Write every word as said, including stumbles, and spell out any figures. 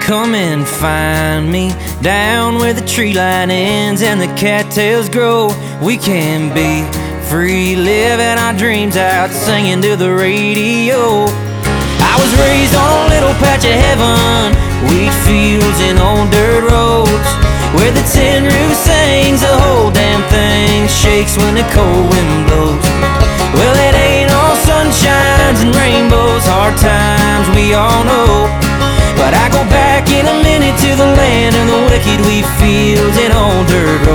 Come and find me down where the tree line ends and the cattails grow. We can be free, living our dreams out, singing to the radio. I was raised on a little patch of heaven, wheat fields and old dirt roads, where the tin roof sings, the whole damn thing shakes when the cold wind blows. Well, it ain't all sunshines and rainbows, hard times we all know, but I go back in a minute to the land of the wicked wheat fields and old dirt roads.